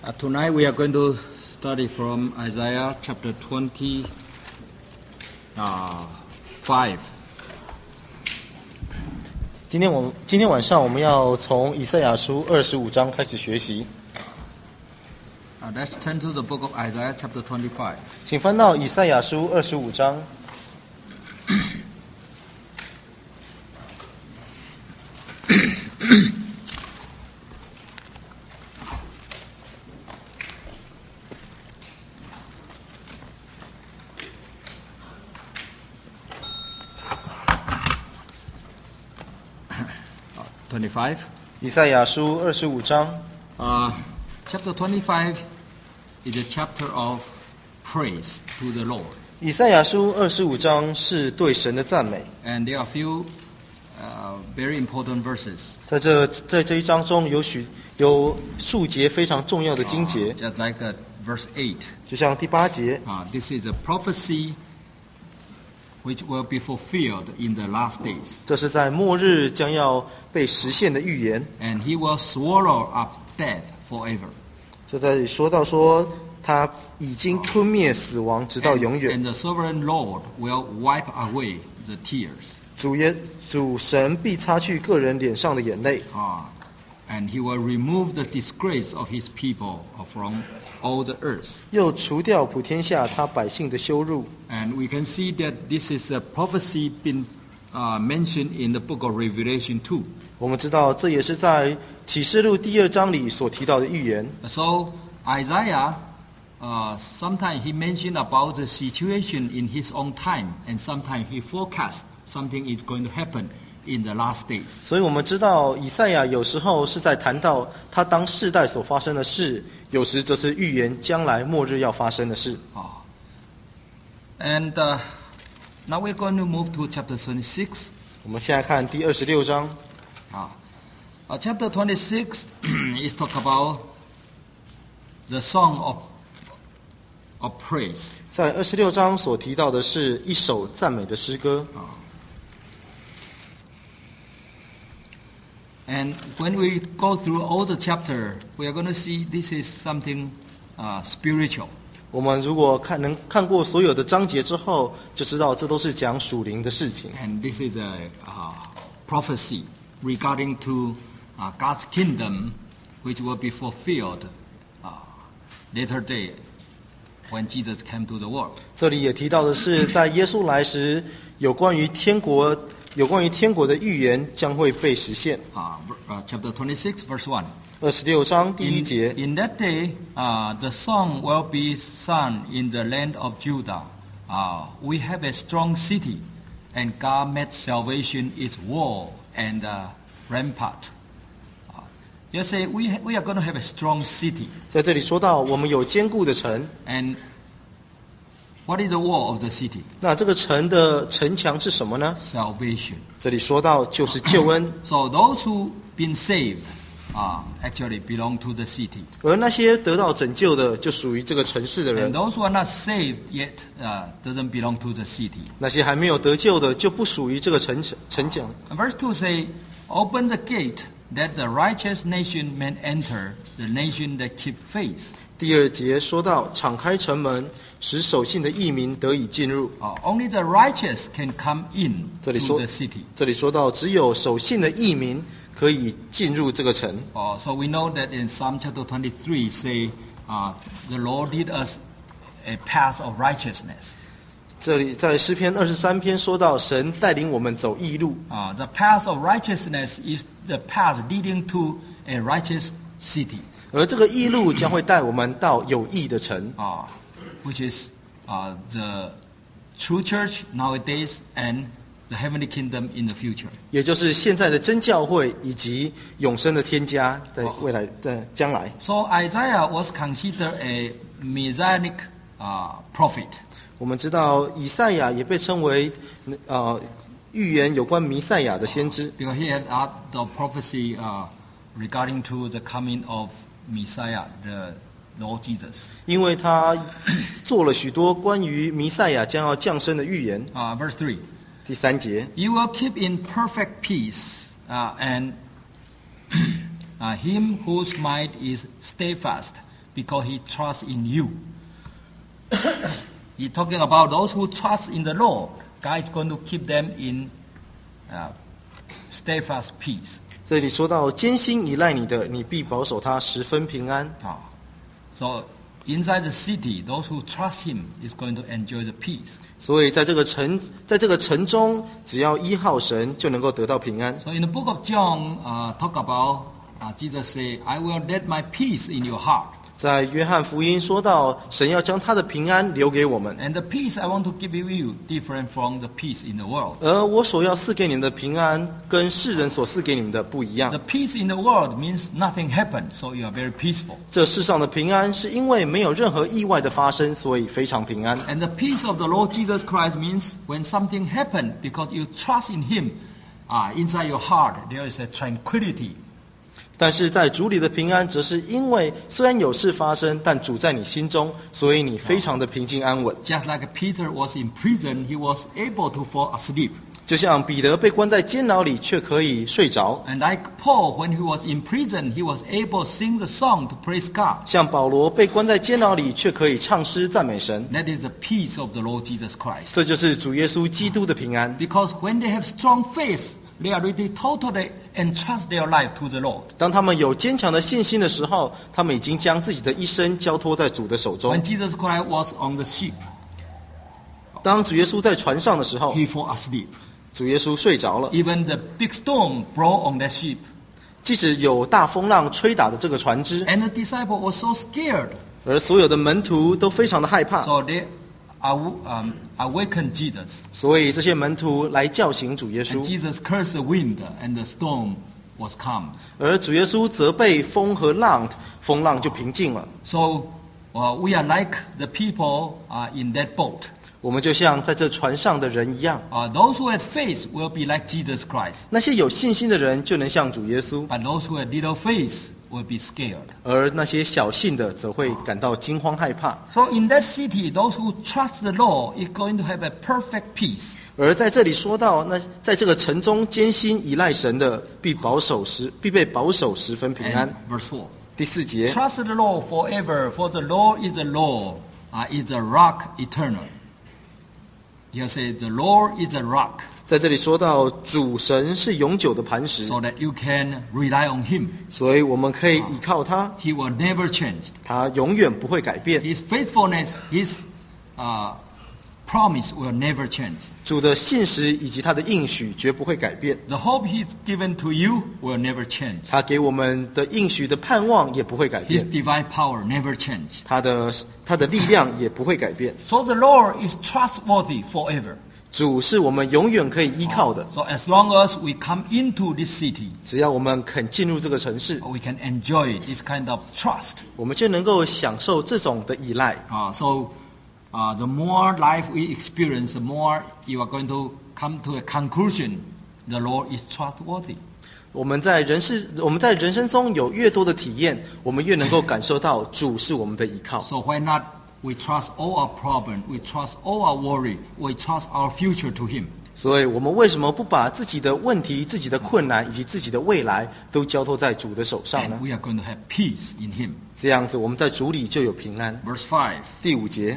Tonight we are going to study from Isaiah chapter 25. 今天晚上我们要从以赛亚书25章开始学习。 Let's turn to the book of Isaiah chapter 25. 请翻到以赛亚书25章。 25. 以赛亚书25章。 Chapter 25 is a chapter of praise to the Lord. 以赛亚书25章是对神的赞美。 And there are a few very important verses. 在这一章中有数节非常重要的经节， Just like verse 8. 就像第8节， This is a prophecy which will be fulfilled in the last days. 这是在末日将要被实现的预言。 And he will swallow up death forever. 这在这里说到说，他已经吞灭死亡，直到永远。 And the sovereign Lord will wipe away the tears. 主神必擦去个人脸上的眼泪， And he will remove the disgrace of his people from all the earth. 又除掉普天下他百姓的羞辱。 And we can see that this is a prophecy been mentioned in the book of Revelation 2. 我们知道这也是在启示录第2章里所提到的预言。 So Isaiah, sometimes he mentioned about the situation in his own time, and sometimes he forecasts something is going to happen in the last days. 所以我们知道以赛亚有时候是在谈到他当世代所发生的事，有时则是预言将来末日要发生的事。 And now we're going to move to chapter 26. 我们现在看第26章。 Chapter 26 is talk about the song of praise. 在26章所提到的是一首赞美的诗歌。 And when we go through all the chapter, we are going to see this is something spiritual. 我们如果能看过所有的章节之后，就知道这都是讲属灵的事情。 And this is a prophecy regarding to God's kingdom, which will be fulfilled later day when Jesus came to the world. 这里也提到的是，在耶稣来时，有关于天国的预言将会被实现。 Chapter 26, verse 1. 26章第1节。 In that day, the song will be sung in the land of Judah. We have a strong city, and God made salvation its wall and rampart. You say we are going to have a strong city. 在这里说到，我们有坚固的城。 And what is the wall of the city? 那这个城的城墙是什么呢？ Salvation. 这里说到就是救恩。 So those who been saved actually belong to the city. 而那些得到拯救的，就属于这个城市的 And 人； those who are not saved yet doesn't belong to the city. 那些还没有得救的，就不属于这个城墙。 And verse 2 say, open the gate that the righteous nation may enter, the nation that keep faith. 第2节说到，敞开城门，使守信的义民得以进入。 Only the righteous can come in 这 to 里说 the city. 这里说到，只有守信的义民可以进入这个城。 So we know that in Psalm chapter 23 say, the Lord lead us a path of righteousness. 这里在诗篇23篇说到，神带领我们走义路。 The path of righteousness is the path leading to a righteous city. 而这个义路将会带我们到有义的城， Which is the true church nowadays and the heavenly kingdom in the future. 也就是现在的真教会以及永生的天家在未来的将来。 So Isaiah was considered a messianic prophet. 我们知道以赛亚也被称为预言有关弥赛亚的先知， Because he had the prophecy regarding to the coming of Messiah, the Lord Jesus. 因为他做了许多关于弥赛亚将要降生的预言。 Verse 3. 第3节， You will keep in perfect peace and him whose mind is steadfast, because he trusts in you. He's talking about those who trust in the Lord. God is going to keep them in steadfast peace. 这里说到艰辛依赖你的，你必保守他十分平安。 So inside the city, those who trust him is going to enjoy the peace. 所以在这个城中，只要依靠神，就能够得到平安。 So in the book of John, talk about Jesus say, "I will let my peace in your heart." 在约翰福音说到，神要将他的平安留给我们。 And the peace I want to give you different from the peace in the world. 而我所要赐给你们的平安，跟世人所赐给你们的不一样。 The peace in the world means nothing happened, so you are very peaceful. 这世上的平安，是因为没有任何意外的发生，所以非常平安。 And the peace of the Lord Jesus Christ means when something happened, because you trust in Him, inside your heart there is a tranquility. 但是在主里的平安，则是因为虽然有事发生，但主在你心中，所以你非常的平静安稳。 Just like Peter was in prison, he was able to fall asleep. 就像彼得被关在监牢里，却可以睡着； And like Paul, when he was in prison, he was able to sing the song to praise God. 像保罗被关在监牢里，却可以唱诗赞美神。 That is the peace of the Lord Jesus Christ. 这就是主耶稣基督的平安。 Because when they have strong faith, they are ready totally entrust their life to the Lord. 当他们有坚强的信心的时候，他们已经将自己的一生交托在主的手中。 When Jesus Christ was on the ship, 当主耶稣在船上的时候， he fell asleep. 主耶稣睡着了。 Even the big storm broke on that ship. 即使有大风浪吹打的这个船只， And the disciple was so scared. 而所有的门徒都非常的害怕， So they awakened Jesus. 所以这些门徒来叫醒主耶 And 稣， Jesus cursed the wind and the storm was calm. 而主耶稣责备风和浪，风浪就平静了。 So we are like the people in that boat. 我们就像在这船上的人一样， Those who had faith will be like Jesus Christ. 那些有信心的人就能像主耶稣， But those who had little faith will be scared. 而那些小信的则会感到惊慌害怕。 So in that city, those who trust the Lord is going to have a perfect peace. 而在这里说到，那在这个城中艰辛依赖神的，必被保守十分平安。 And verse 4. 第4节， Trust the Lord forever, for the Lord is the Lord, is a rock eternal. Here says, the Lord is a rock, 在这里说到主神是永久的磐石， so that you can rely on Him. 所以我们可以依靠他， He will never change. 他永远不会改变。 His faithfulness, His promise will never change. 主的信实以及他的应许绝不会改变， The hope He's given to you will never change. 他给我们的应许的盼望也不会改 His 变， divine power never change. 他的力量也不会改变。 So the Lord is trustworthy forever. 主是我们永远可以依靠的， So as long as we come into this city, 只要我们肯进入这个城市， we can enjoy this kind of trust. 我们就能够享受这种的依赖。 The more life we experience, the more you are going to come to a conclusion, the Lord is trustworthy. 我们在人生中有越多的体验，我们越能够感受到主是我们的依靠。 So why not we trust all our problems, we trust all our worry, we trust our future to Him. 所以我们为什么不把自己的问题、自己的困难以及自己的未来都交托在主的手上呢 And？we are going to have peace in Him. 这样子，我们在主里就有平安。 Verse 5. 第5节，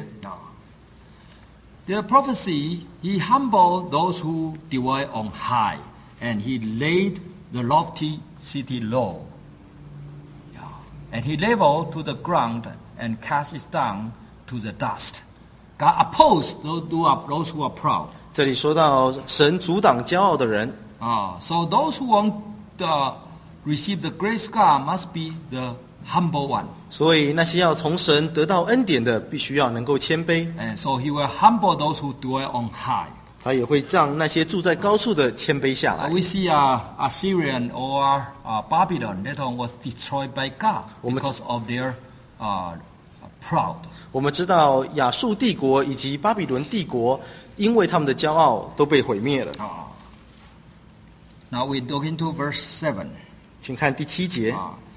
The prophecy, He humbled those who dwell on high, and He laid the lofty city low. And He leveled to the ground and cast it down to the dust. God opposed those who are proud. 这里说到神阻挡骄傲的人， So those who want to receive the grace God must be the humble one. 所以那些要从神得到恩典的，必须要能够谦卑。 And so He will humble those who dwell on high. 他也会让那些住在高处的谦卑下来。 We see Assyrian or Babylon later on was destroyed by God because of their proud. 我们知道亚述帝国以及巴比伦帝国，因为他们的骄傲都被毁灭了。 Now we look into verse 7. 请看第7节。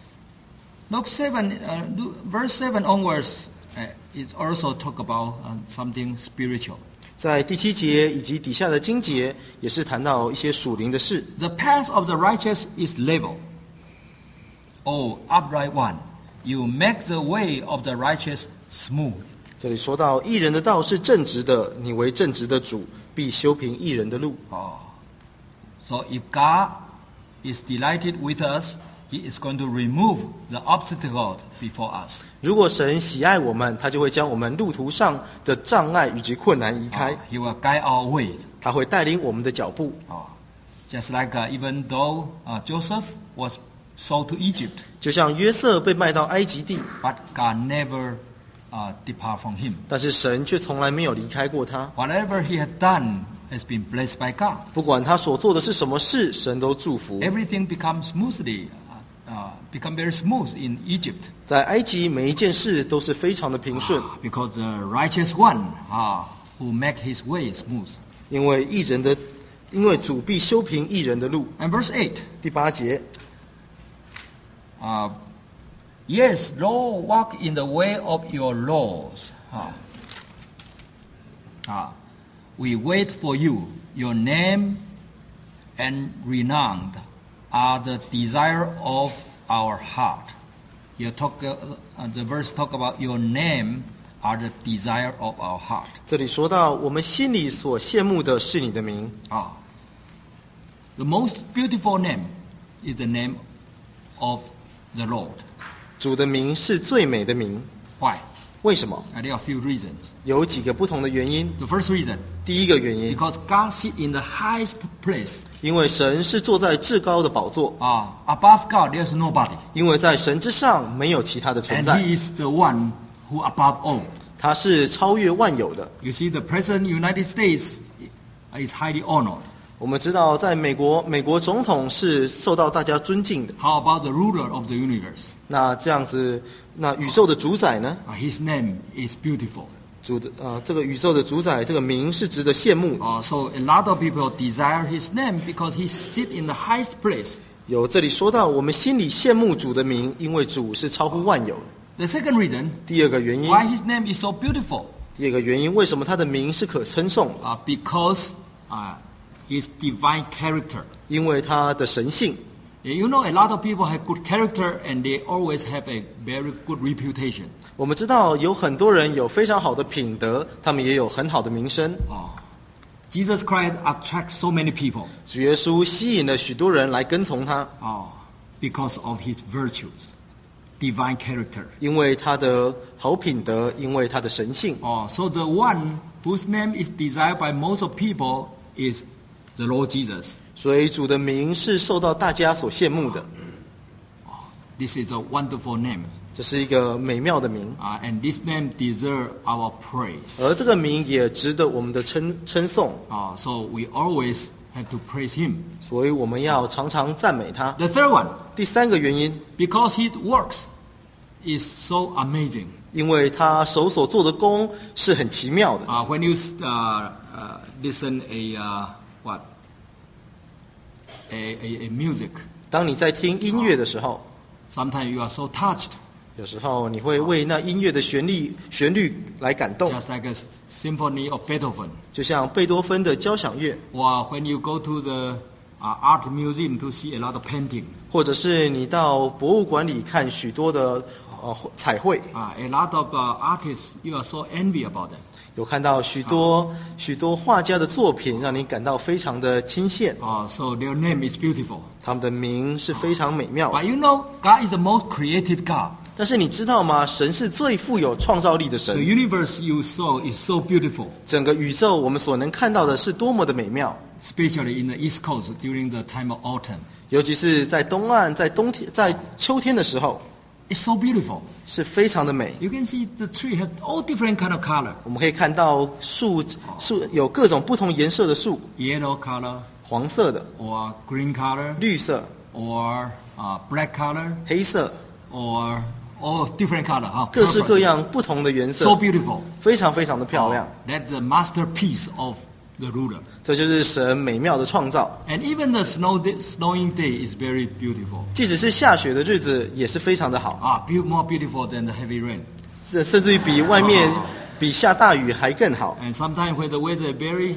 Verse 7 onwards, it also talk about something spiritual. 在第7节以及底下的经节，也是谈到一些属灵的事。 The path of the righteous is level. O upright one, You make the way of the righteous smooth. 这里说到义人的道是正直的，你为正直的主，必修平义人的路。 So if God is delighted with us, He is going to remove the obstacle before us. 如果神喜爱我们，他就会将我们路途上的障碍以及困难移开。 He will guide our ways. 他会带领我们的脚步。 Just like even though Joseph was sold to Egypt, 就像约瑟被卖到埃及地， but God never depart from him. 但是神却从来没有离开过他。 Whatever he had done has been blessed by God. 不管他所做的是什么事，神都祝福。 Everything becomes become very smooth in Egypt. 在埃及，每一件事都是非常的平顺， Because the righteous one who make his way smooth. 因为主必修平义人的路。 And verse 8. 第8节， Yes, Lord, walk in the way of your laws. We wait for you. Your name and renowned are the desire of our heart. The verse talk about your name are the desire of our heart. 这里说到我们心里所羡慕的是你的名。 The most beautiful name is the name of the Lord. 主的名是最美的名。 Why? 为什么？ There are a few reasons. 有几个不同的原因。 The first reason, 第一个原因， because God sits in the highest place. 因为神是坐在至高的宝座， Above God, there's nobody. 因为在神之上没有其他的存 And 在， He is the one who above all. 他是超越万有的。 You see, the President of the United States is highly honored. 我们知道，在美国总统是受到大家尊敬的。 How about the ruler of the universe? 那这样子，那宇宙的主宰呢？ His name is beautiful. 这个宇宙的主宰，这个名是值得羡慕的。 So a lot of people desire His name because He sits in the highest place. 有这里说到，我们心里羡慕主的名，因为主是超乎万有的。 The second reason 第二个原因， why His name is so beautiful, 第二个原因，为什么他的名是可称颂的？ because His divine character. 因为他的神性。 You know, a lot of people have good character and they always have a very good reputation. 我们知道有很多人有非常好的品德，他们也有很好的名声。 Jesus Christ attracts so many people 主耶稣吸引了许多人来跟从他， because of His virtues, divine character. 因为他的好品德，因为他的神性。 So the one whose name is desired by most of people is the Lord Jesus. 所以主的名是受到大家所羡慕的。 This is a wonderful name. 这是一个美妙的名， And this name deserves our praise. 而这个名也值得我们的称颂， So we always have to praise Him. 所以我们要常常赞美他。 The third one, 第三个原因， because His works is so amazing. 因为他手所做的工是很奇妙的。 When you listen a music, 当你在听音乐的时候， sometimes you are so touched, 有时候你会为那音乐的旋律来感动， just like a symphony of Beethoven. 就像贝多芬的交响乐， Or when you go to the art museum to see a lot of painting, 或者是你到博物馆里看许多的彩绘， a lot of artists, you are so envy about them. 有看到许多画家的作品，让你感到非常的钦羡。 So their name is beautiful. 他们的名是非常美妙。 But you know, God is the most created God. 但是你知道吗？神是最富有创造力的 The 神。 universe you saw is so beautiful, 整个宇宙我们所能看到的是多么的美妙， especially in the East Coast during the time of autumn. 尤其是在东岸，在秋天的时候， It's so beautiful. 是非常的美。 You can see the tree has all different kind of color. 我们可以看到树有各种不同颜色的树， Yellow color, 黄色的、 or green color, 绿色、 or black color, 黑色， or all different color. 各式各样不同的颜 So 色， beautiful. 非常非常的漂亮。 That's the masterpiece of the ruler. 这就是神美妙的创造。 And even the snowing day is very beautiful. 即使是下雪的日子，也是非常的好， More beautiful than the heavy rain. 甚至于比外面比下大雨还更好。 And sometimes when the weather is very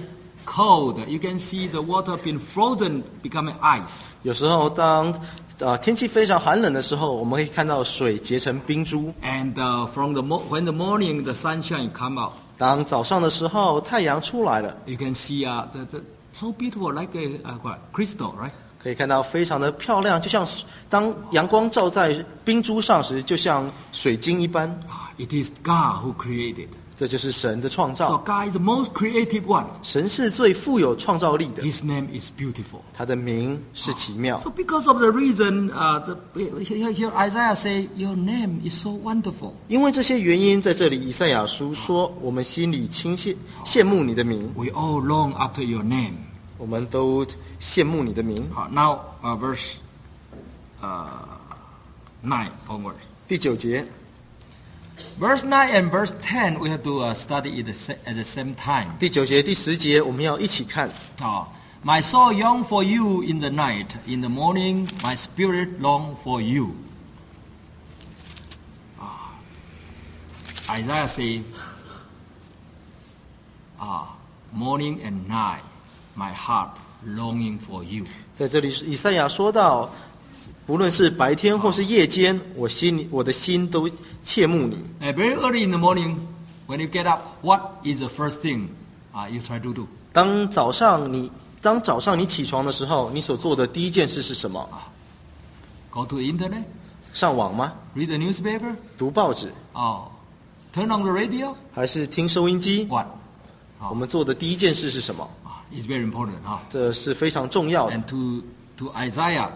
cold, you can see the water being frozen, becoming ice. 有时候当天气非常寒冷的时候，我们可以看到水结成冰珠。 And when the morning the sunshine come out, 当早上的时候太阳出来了， you can see the so beautiful like a crystal, right? 可以看到非常的漂亮，就像当阳光照在冰珠上时，就像水晶一般。 It is God who created. 这就是神的创 So 造。 God is the most creative one. 神是最富有创造力的， His name is beautiful. 他的名是奇妙。 So because of the reason, here Isaiah say, your name is so wonderful. 因为这些原因，在这里以赛亚书说，我们心里羡慕你的名， We all long after your name. 我们都羡慕你的名。 Now, verse 9 onward. 第9节， Verse 9 and verse 10, we have to study it at the same time. 第9节、第10节，我们要一起看。 My soul yearn for you in the night. In the morning, my spirit long for you. Isaiah say, morning and night, my heart longing for you. 在这里，以赛亚说到，不论是白天或是夜间，我的心都切慕你。 Very early in the morning, when you get up, what is the first thing you try to do? 当早上你起床的时候，你所做的第一件事是什么？ Go to the internet, 上网吗？ read the newspaper, 读报纸， turn on the radio. 还是听收音机？ What? 我们做的第一件事是什么？ It's very important. 这是非常重要的。 And to Isaiah,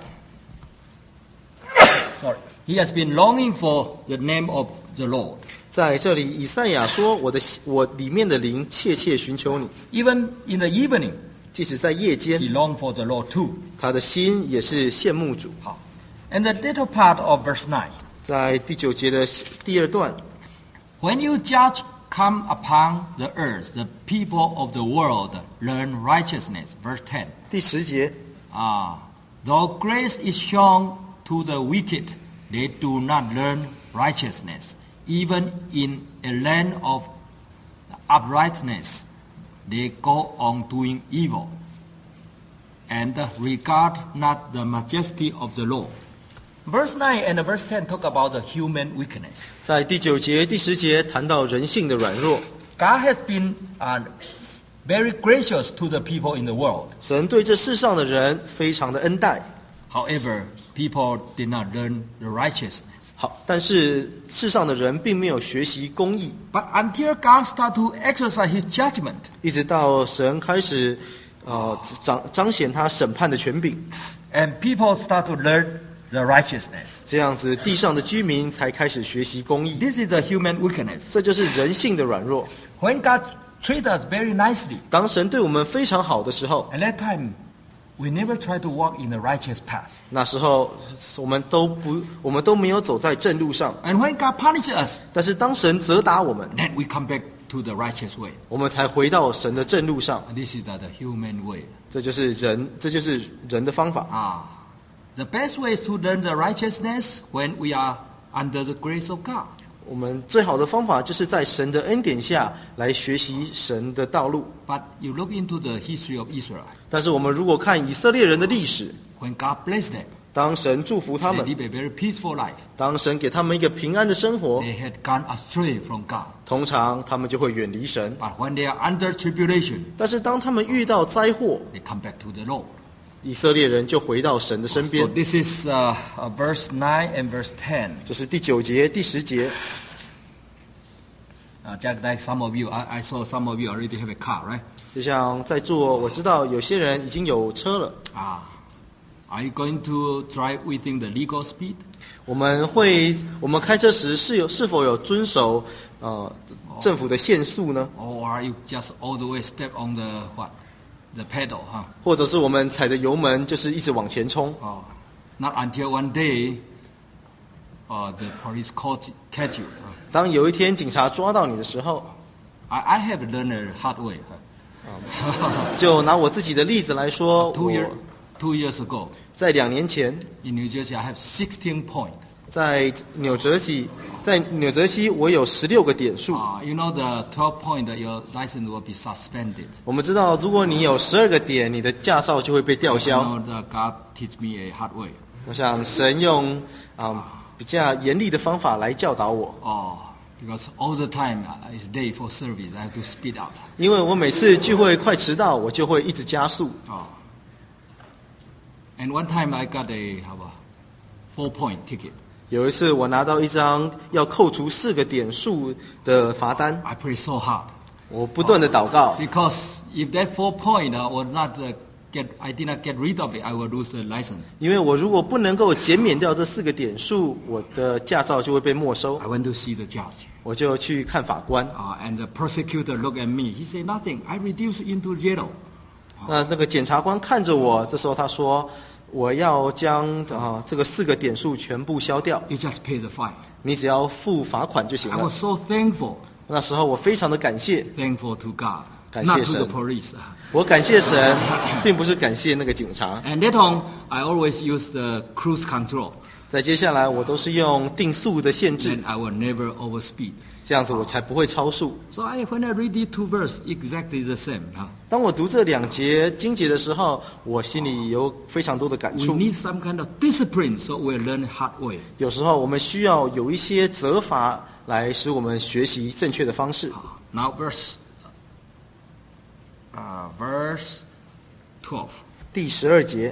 sorry, he has been longing for the name of the Lord. 在这里，以赛亚说：“我里面的灵切切寻求你。 Even in the evening, 即使在夜 he 间， longed for the Lord too. 他的心也是羡慕主。” And the little part of verse 9, 在第9节的第2段， when you judge come upon the earth, the people of the world learn righteousness. Verse 10. 第10节， Though grace is shown to the wicked, they do not learn righteousness. Even in a land of uprightness, they go on doing evil, and regard not the majesty of the Lord. Verse 9 and verse 10 talk about the human weakness. 在第9节、第10节谈到人性的软弱。 God has been very gracious to the people in the world. 神对这世上的人非常的恩待。 However, people did not learn the righteousness. 好，但是世上的人并没有学习公义， But until God started to exercise His judgment, 一直到神开始彰显他审判的权柄， and people start to learn the righteousness. 这样子地上的居民才开始学习公义。 This is the human weakness. 这就是人性的软弱。 When God treats us very nicely, 当神对我们非常好的时候， at that time, we never try to walk in the righteous path. 那时候我们都没有走在正路上。 And when God punishes us, 但是当神责打我们， then we come back to the righteous way. 我们才回到神的正路上。 And this is the human way. 这就是人的方法。 The best way is to learn the righteousness when we are under the grace of God. 我们最好的方法就是在神的恩典下来学习神的道路。 But you look into the history of Israel. 但是我们如果看以色列人的历史， When God blessed them, 当神祝福他 they 们， live a very peaceful life. 当神给他们一个平安的生活， They had gone astray from God. 通常他们就会远离神。 But when they are under tribulation, 但是当他们遇到灾祸， they come back to the Lord. 以色列人就回到神的身 So 边。 this is verse 9 and verse 10. 这是第9节、第10节。 Just like some of you, I saw some of you already have a car, right? 就像在座，我知道有些人已经有车了。 Are you going to drive within the legal speed? 我们开车时是否有遵守政府的限速呢？ Or are you just all the way step on the the pedal, 或者是我们踩着油门就是一直往前冲？ Not until one day, the police catch you. 当有一天警察抓到你的时候， I have learned the hard way. 就拿我自己的例子来说， Two 我 years ago, 在2年前， in New Jersey, I have 16 points. 在纽泽西，我有16个点数。 You know the 12 point that your license will be suspended. 我们知道，如果你有12个点，你的驾照就会被吊 You 销。 know that God teach me a hard way. 我想神用比较严厉的方法来教导我， Because all the time it's day for service, I have to speed up. 因为我每次聚会快迟到，我就会一直加速。 And one time I got a 4-point ticket. 有一次，我拿到一张要扣除4个点数的罚单， I prayed so hard. 我不断的祷告， Because if that 4-point was not I did not get rid of it, I will lose the license. 因为我如果不能够减免掉这4个点数，我的驾照就会被没收 I。went to see the judge. 我就去看法官， And the prosecutor looked at me. He said, nothing. I reduced into 0. 那个检察官看着我，这时候他说，我要将这个4个点数全部消掉， You just pay the fine. 你只要付罚款就行 I 了 was。so thankful. 那时候我非常的感谢， Thankful to God. 感谢 Not to 神。 the police. 我感谢神，并不是感谢那个警察。 And later on, I always use the cruise control. 在接下来，我都是用定速的限制 And，I will never overspeed. 这样子我才不会超速。 So when I read these 2 verses, exactly the same. 当我读这2节经节的时候，我心里有非常多的感 We 触。 need some kind of discipline, so we'll learn hard way. 有时候我们需要有一些责罚来使我们学习正确的方式。 Now verse 12. 第12节，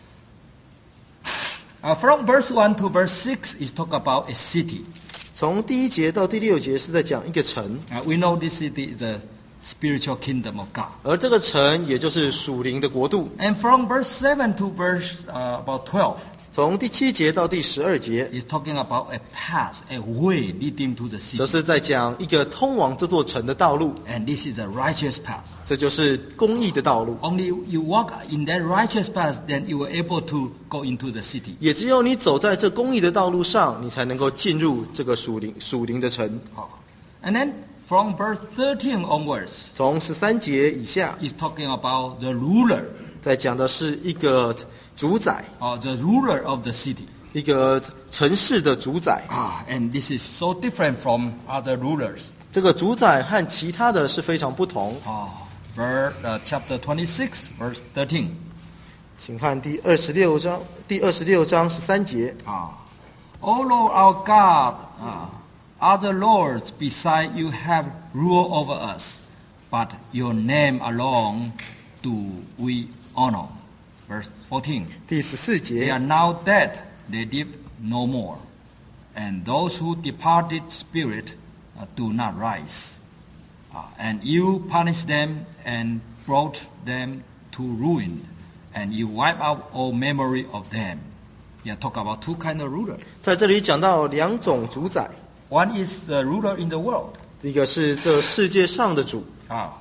From verse 1 to verse 6 is talk about a city. 从第1节到第6节是在讲一个城， We know this city is the spiritual kingdom of God. 而这个城也就是属灵的国度。 And from verse 7 to verse about 12, 从第7节到第12节， is talking about a path, a way leading to the 则 city. 是在讲一个通往这座城的道路， And this is a righteous path. 这就是公义的道路。 Only you walk in that righteous path, then you are able to go into the city. 也只有你走在这公义的道路上，你才能够进入这个属灵的城。 And then from verse 13 onwards, 从13节以下， is talking about the ruler, 在讲的是一个主宰， or the ruler of the city. 一个城市的主宰。 And this is so different from other rulers. 这个主宰和其他的是非常不同。 Chapter 26, verse 13. 请看第26章13节。 O Lord our God, other lords beside you have rule over us, but your name alone do we honor. Verse 14. 第14 They 节 are now dead, they live no more. And those who departed spirit do not rise. And you punish them and brought them to ruin. And you wipe out all memory of them. Yeah, talk about 2 kind of ruler. 在这里讲到2种主宰， One is the ruler in the world. 一个是这世界上的主，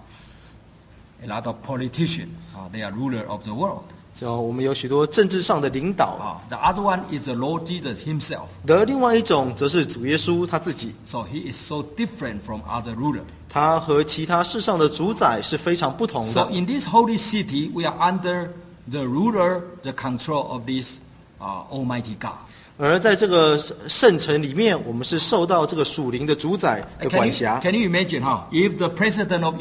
A lot of politicians, they are ruler of the world. 我们有许多政治上的领导。 The other one is the Lord Jesus himself. 而另外一种则是主耶稣他自己， So he is so different from other rulers. 他和其他世上的主宰是非常不同 So 的。 in this holy city, we are under the ruler, the control of this Almighty God. 而在这个圣城里面，我们是受到这个属灵的主宰的管辖。 Can you imagine if the president of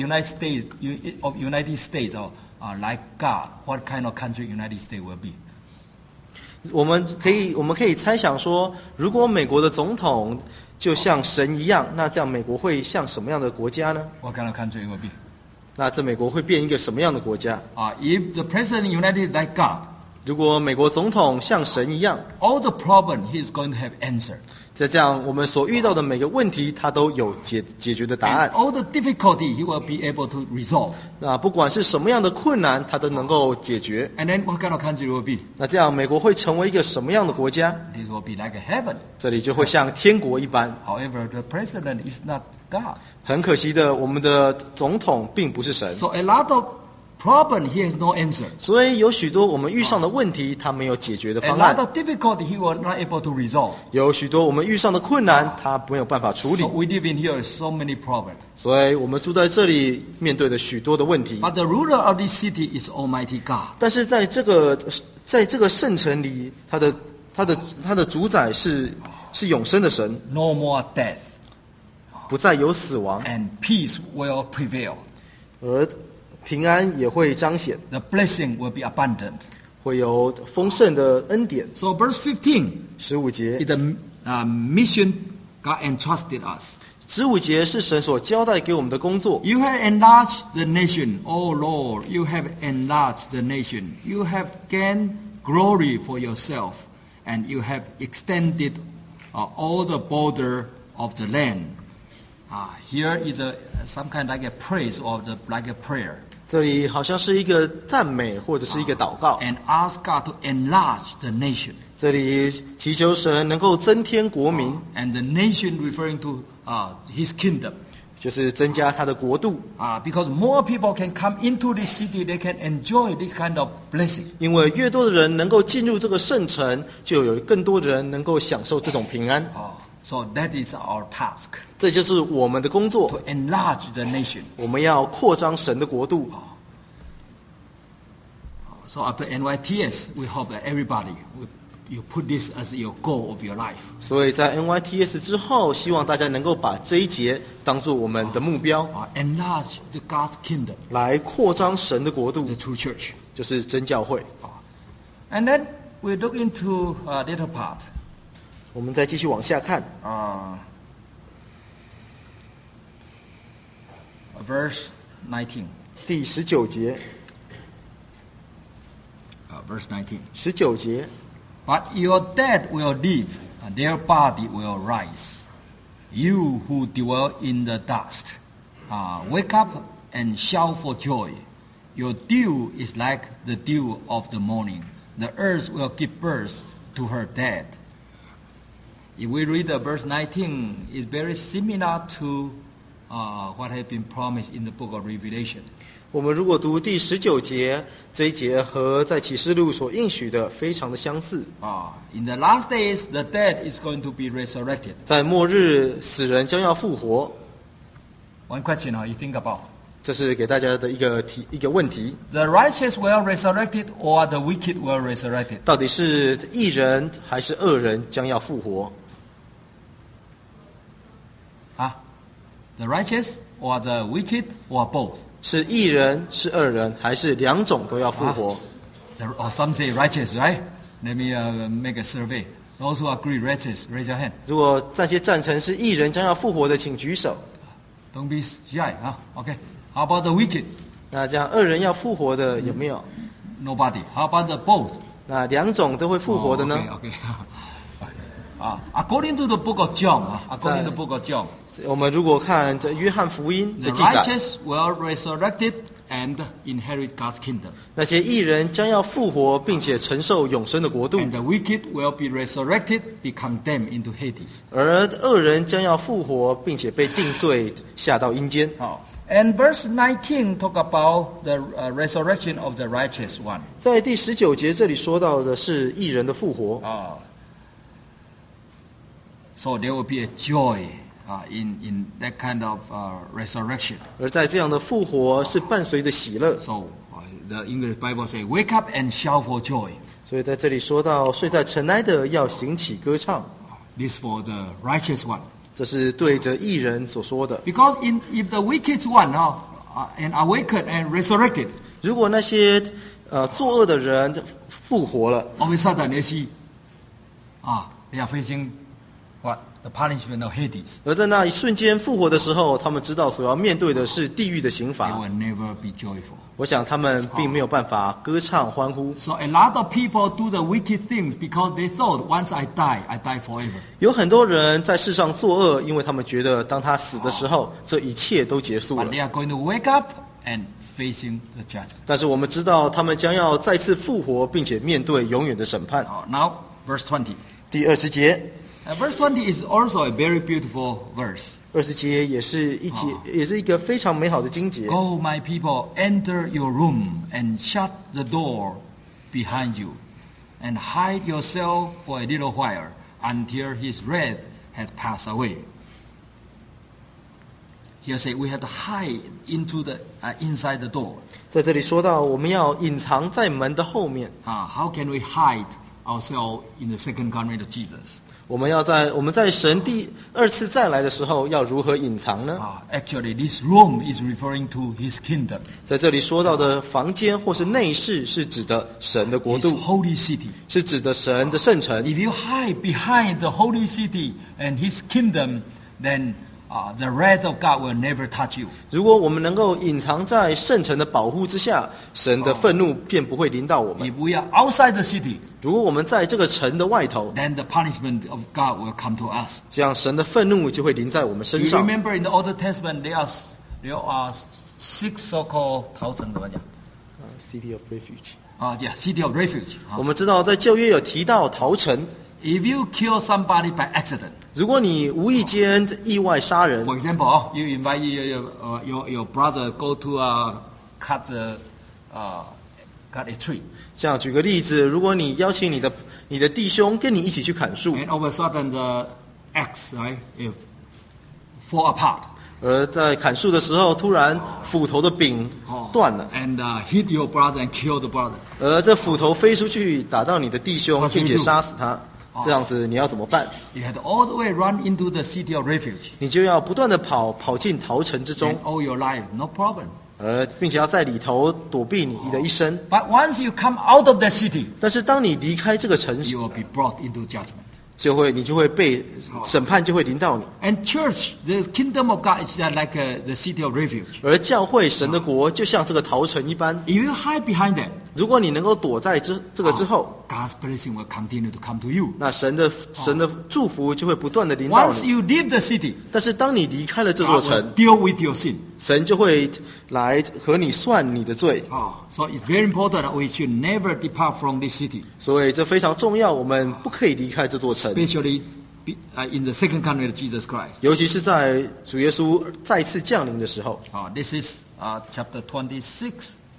United States like God, what kind of country United States will be? 我们可以猜想说，如果美国的总统就像神一样，那这样美国会像什么样的国家呢？ What kind of country it will be? 那这美国会变一个什么样的国家？ If the president of United States like God, 如果美国总统像神一样， all the problem he is going to have answer. 在这样我们所遇到的每个问题，他都有解决的答 And 案。 all the difficulty he will be able to resolve. 那不管是什么样的困难，他都能够解决。 And then what kind of country will be? 那这样美国会成为一个什么样的国家？ This will be like a heaven. 这里就会像天国一般。 However, the president is not God. 很可惜的，我们的总统并不是神， So a lot of problem he has no answer. 所以有许多我们遇上的问题，他没有解决的 A 方 lot 案。 of difficulty he was not able to resolve. 有许多我们遇上的困难，他没有办法处理 So，we live in here so many problems. 所以我们住在这里，面对了许多的问题。 But the ruler of this city is Almighty God. 但是在这个圣城里，他的主宰是是永生的神， no more death, 不再有死亡， and peace will prevail. 而平安也会彰显， The blessing will be abundant. 会有丰盛的恩典。 So verse 15 15节 is the mission God entrusted us. ，15节是神所交代给我们的工作。 You have enlarged the nation, O Lord. You have enlarged the nation. You have gained glory for yourself, and you have extended all the border of the land. Here is some kind like a praise or like a prayer, 这里好像是一个赞美或者是一个祷告， and ask God to enlarge the nation. 这里祈求神能够增添国民， And the nation referring to His kingdom. 就是增加他的国度。 Because more people can come into this city, they can enjoy this kind of blessing. 因为越多的人能够进入这个圣城，就有更多的人能够享受这种平安。 So that is our task, 这就是我们的工作 to，enlarge the nation. 我们要扩张神的国度。 So after NYTS, we hope that everybody, you put this as your goal of your life. 所以在 NYTS 之后，希望大家能够把这一节当做我们的目标， Enlarge the God's kingdom, 来扩张神的国度 the，true church. 就是真教会。 And then we look into a little part. 我们再继续往下看， Verse 19. 第19节， Verse 19. 19节， But your dead will live, and their body will rise. You who dwell in the dust, wake up and shout for joy. Your dew is like the dew of the morning. The earth will give birth to her dead. If we read verse 19, it's very similar to what has been promised in the book of Revelation. 我们如果读第19节，这一节和在启示录所应许的非常的相似。 In the last days, the dead is going to be resurrected. 在末日，死人将要复活， One question you think about. 这是给大家的一个问题： The righteous will resurrected or the wicked will resurrected? 到底是义人还是恶人将要复活？ The righteous or the wicked or both? 是义人是恶人，还是两种都要复活？ Or some say righteous, right? Let me make a survey. Those who agree righteous, raise your hand. 如果这些赞成是义人将要复活的，请举手。 Don't be shy, Okay. How about the wicked? 那这样恶人要复活的有没有？ Nobody. How about the both? 那两种都会复活的呢？ Okay. According to the book of John, according to the book of John, 我们如果看这约翰福音 the 的记载， righteous will resurrected and inherit God's kingdom. 那些义人将要复活，并且承受永生的国度， And the wicked will be resurrected, be condemned into Hades. 而恶人将要复活，并且被定罪下到阴间。 And verse 19 talk about the resurrection of the righteous one. 在第19节这里说到的是义人的复活， So there will be a joy in that kind of resurrection. 而在这样的复活是伴随着喜乐。 So the English Bible say, "Wake up and shout for joy." 所以在这里说到睡在尘埃的要醒起歌唱， This for the righteous one. 这是对着义人所说的。 Because if the wicked one and awakened and resurrected, 如果那些作恶的人复活了， all of a sudden they see, they are facing what? The punishment of Hades. 而在那一瞬间复活的时候，他们知道所要面对的是地狱的刑 They 罚。 will never be joyful. 我想他们并没有办法歌唱欢呼。 So a lot of people do the wicked things because they thought once I die forever. 有很多人在世上作恶，因为他们觉得当他死的时候，这一切都结束 But 了。 they are going to wake up and facing the judgment. 但是我们知道，他们将要再次复活，并且面对永远的审判。 Now, verse 20. 第20节， Verse 20 is also a very beautiful verse. 20节也是一节，也是一个非常美好的经节。 Go, my people, enter your room and shut the door behind you, and hide yourself for a little while until his wrath has passed away. Here say we have to hide into the inside the door. 在这里说到，我们要隐藏在门的后面。 How can we hide ourselves in the second coming of Jesus? 我们在神第二次再来的时候要如何隐藏呢？ Actually, this room is referring to His kingdom, 在这里说到的房间或是内室，是指的神的国 His 度， holy city. 是指的神的圣城。 If you hide behind the holy city and His kingdom, then the wrath of God will never touch you. 如果我们能够隐藏在圣城的保护之下，神的愤怒便不会临到我们。 If we are outside the city, 如果我们在这个城的外头， then the punishment of God will come to us. 这样神的愤怒就会临在我们身 You 上。 remember in the Old Testament there are 6 so-called 逃城怎么讲？ City of Refuge。 Yeah, city of refuge. 我们知道在旧约有提到逃城， If you kill somebody by accident, 如果你无意间意外杀人， for example, you invite your brother go to cut a tree, 这样举个例子，如果你邀请你的弟兄跟你一起去砍树， and all of a sudden the axe it fall apart, 而在砍树的时候，突然斧头的柄断了， and hit your brother and kill the brother. 而这斧头飞出去打到你的弟兄， What should 并且 we do? 杀死他，这样子你要怎么办？ You have to all the way run into the city of refuge, 你就要不断的跑进逃城之中 and，all your life, no problem. 并且要在里头躲避你的一生。 But once you come out of the city, 但是当你离开这个城市， you will be brought into judgment. 你就会被审判，就会临到你。 And church, the kingdom of God is like the city of refuge. 而教会神的国就像这个逃城一般， If you hide behind them, 如果你能够躲在这个之后， God's blessing will continue to come to you. 那神的祝福就会不断的临到 Once 你。 you leave the city, 但是当你离开了这座 God will 城， deal with your sin. 神就会来和你算你的罪。 So it's very important that we should never depart from this city, 所以这非常重要，我们不可以离开这座城， especially in the second coming of Jesus Christ. 尤其是在主耶稣再次降临的时候。 This is chapter 26,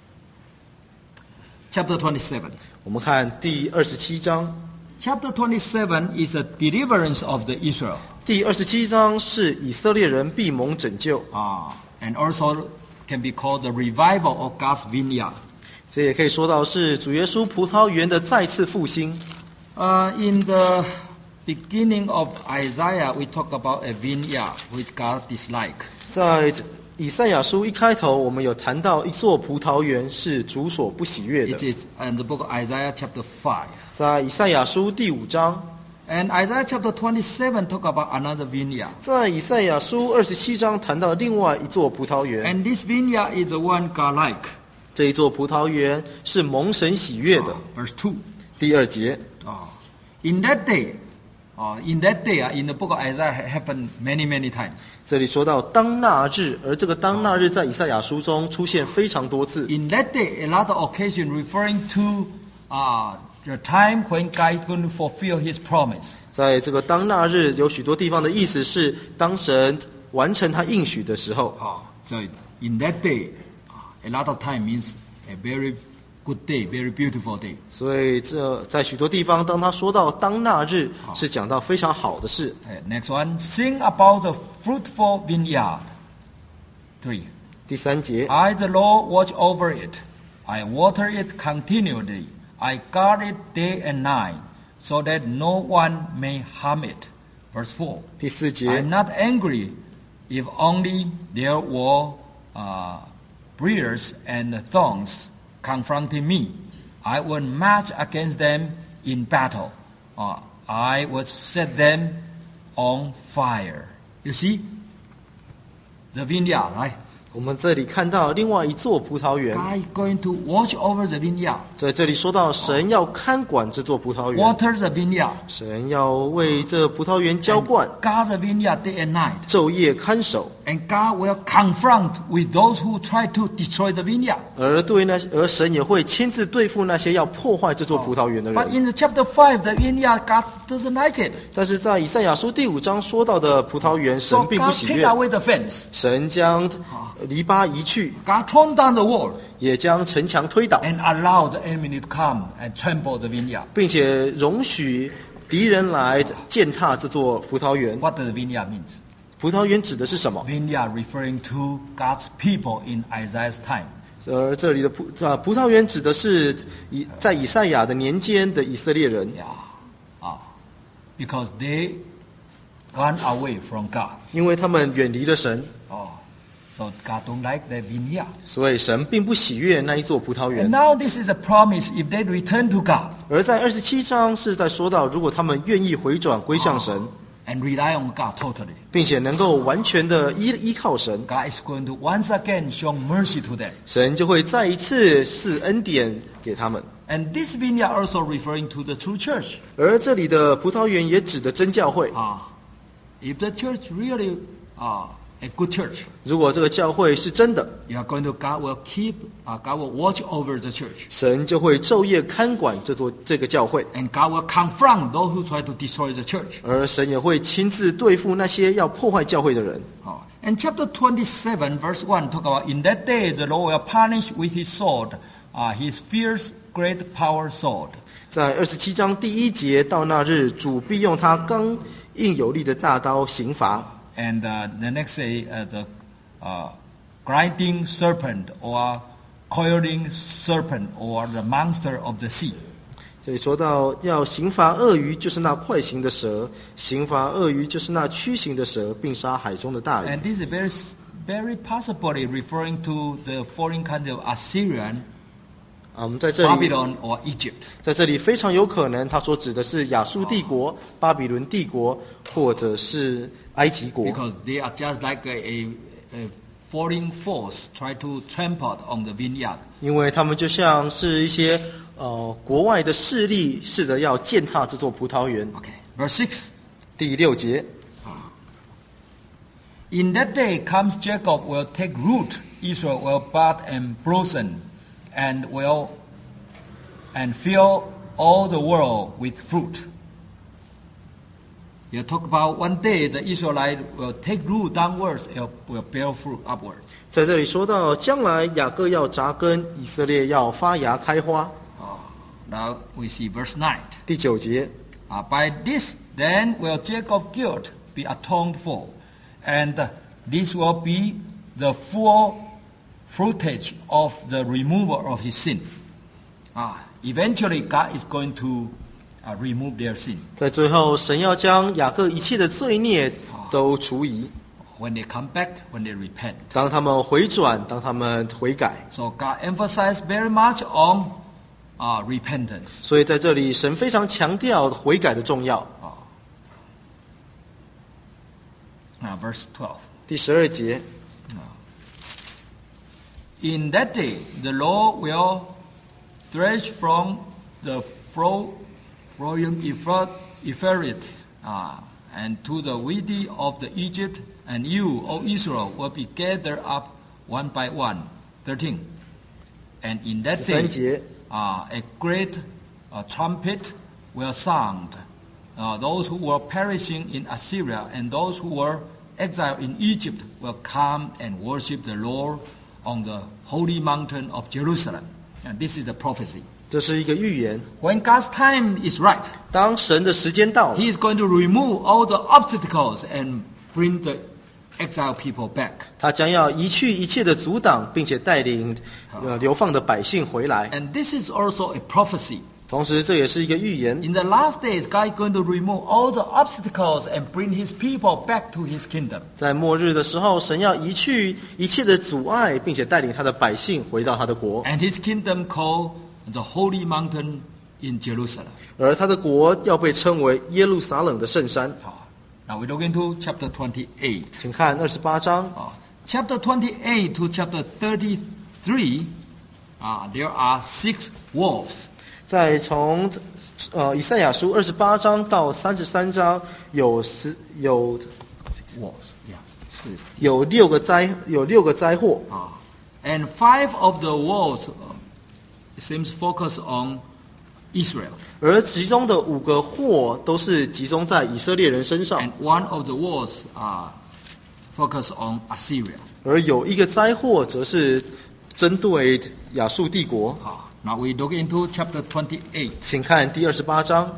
chapter 27. 我们看第27章， Chapter 27 is a deliverance of the Israel. 第27章是以色列人必蒙拯救， And also can be called the revival of God's vineyard. 这也可以说到是主耶稣葡萄园的再次复兴。 In the beginning of Isaiah, we talk about a vineyard which God dislikes. 在以赛亚书一开头，我们有谈到一座葡萄园是主所不喜悦 It 的， is in the book of Isaiah chapter 5. 在以赛亚书第5章， And Isaiah chapter 27 talk about another vineyard. 在以赛亚书27章谈到另外一座葡萄园， And this vineyard is the one God like. 这一座葡萄园是蒙神喜悦的。 Verse 2. 第2节， In that day, in the book of Isaiah happened many, many times. 这里说到当那日，而这个当那日在以赛亚书中出现非常多次。 In that day, a lot of occasion referring to the time when God is going to fulfill His promise. 在这个当那日，有许多地方的意思是当神完成他应许的时候。 So in that day, a lot of time means a very good day, very beautiful day. 所以这在许多地方，当他说到当那日，是讲到非常好的事。 Next one, sing about the fruitful vineyard. 3. 第3节， I, the Lord, watch over it. I water it continually. I guard it day and night, so that no one may harm it. Verse 4. 第4 I'm 节， not angry if only there were briars and thorns confronting me. I would march against them in battle. I would set them on fire. You see, the vineyard, right? 我们这里看到另外一座葡萄园， God is going to watch over the vineyard, 在这里说到神要看管这座葡萄园， water the vineyard, 神要为这葡萄园浇灌， guard the vineyard day and night. 昼夜看守， And God will confront with those who try to destroy the vineyard. 而神也会亲自对付那些要破坏这座葡萄园的 But 人。 in the chapter 5, the vineyard, God doesn't like it. 但是在以赛亚书第5章说到的葡萄园，神 So 并不 God 喜 take 悦， away the fence. 神将篱笆移去， God torn down the wall 也将城墙推倒， and allow the enemy to come and trample the vineyard. 并且容许敌人来践踏这座葡萄园。 What does vineyard means? 葡萄园指的是什么？ Vineyard referring to God's people in Isaiah's time. 而这里的葡萄园指的是在以赛亚的年间的以色列人。 because they gone away from God. 因为他们远离了神， Oh, so God don't like the vineyard. 所以神并不喜悦那一座葡萄 And 园。 now this is a promise if they return to God 而在27章是在说到，如果他们愿意回转归向神， and rely on God totally, 并且能够完全的依靠神， God is going to once again show mercy to them. 神就会再一次赐恩典给他们。 And this vineyard also referring to the true church. 而这里的葡萄园也指的真教会。 If the church really a good church, 如果这个教会是真的， you are going to God will watch over the church, 神就会昼夜看管这个教会， and God will confront those who try to destroy the church. 而神也会亲自对付那些要破坏教会的人。 And chapter 27, verse 1 talk about, in that day the Lord will punish with his sword, his fierce great power sword. 在27章第1节，到那日，主必用他刚硬有力的大刀刑罚。 And the next say, the grinding serpent or coiling serpent or the monster of the sea. 这里说到要刑罚鳄鱼，就是那快行的蛇；刑罚鳄鱼，就是那曲行的蛇，并杀海中的大鱼。 And this is very possibly referring to the foreign country of Assyrian, 我们在这里， Babylon or Egypt. 在这里非常有可能，他所指的是亚述帝国、巴比伦帝国，或者是埃及国。 Because they are just like a foreign force try to trample on the vineyard. 因为他们就像是一些国外的势力，试着要践踏这座葡萄园。 Okay, verse 6. 第6节， In that day comes Jacob will take root, Israel will bud and blossom, and fill all the world with fruit. You talk about one day the Israelite will take root downwards, and will bear fruit upwards. 在这里说到将来雅各要扎根，以色列要发芽开花。 Now we see verse 9. 第9节， By this then will Jacob's guilt be atoned for, and this will be the full fruitage of the removal of his sin. Eventually God is going to remove their sin. 在最后，神要将雅各一切的罪孽都除以。 When they come back, when they repent. 当他们回转，当他们悔改， So God emphasized very much on repentance. 所以在这里，神非常强调悔改的重要。 Verse 12. 第12节， In that day, the Lord will thresh from the flowing Euphrates and to the weedy of the Egypt, and you, O Israel, will be gathered up one by one. 13. And in that 13 day, 节， a great trumpet will sound. Those who were perishing in Assyria and those who were exiled in Egypt will come and worship the Lord on the holy mountain of Jerusalem. And this is a prophecy. 这是一个预言。 When God's time is right, 当神的时间到了， He is going to remove all the obstacles and bring the exiled people back. 他将要移去一切的阻挡，并且带领流放的百姓回来。 And this is also a prophecy. 同时，这也是一个预言。 In the last days, God is going to remove all the obstacles and bring His people back to His kingdom. 在末日的时候，神要移去一切的阻碍，并且带领他的百姓回到他的国。 And His kingdom called the holy mountain in Jerusalem. 而他的国要被称为耶路撒冷的圣山。 Now we look into chapter 28. 请看28章， Chapter 28 to chapter 33, there are 6 wolves. 在从以赛亚书28章到33章有 Wolves, yeah. 有六个灾祸。 And 5 of the wolves seems focus on Israel. 而其中的5个祸都是集中在以色列人身上， And 1 of the wolves focus on Assyria. 而有一个灾祸则是针对亚述帝国。 Now we look into chapter 28. 请看第28章，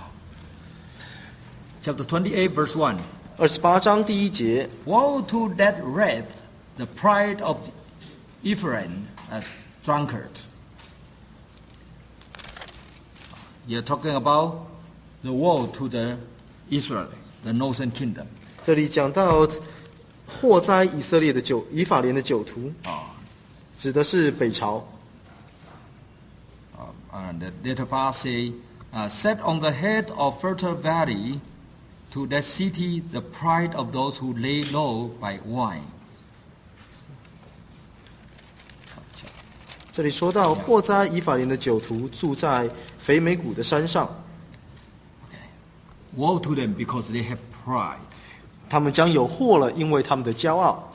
Chapter 28, verse 1. 28章第1节， Woe to that wrath, the pride of Ephraim, a drunkard. You're talking about the woe to the Israel, the northern kingdom. 这里讲到祸灾以色列的以法莲的酒徒，指的是北朝。 The later part say, set on the head of fertile valley, to that city the pride of those who lay low by wine. 这里说到祸灾以法莲的酒徒住在肥美谷的山上。 Woe to them because they have pride. 他们将有祸了，因为他们的骄傲。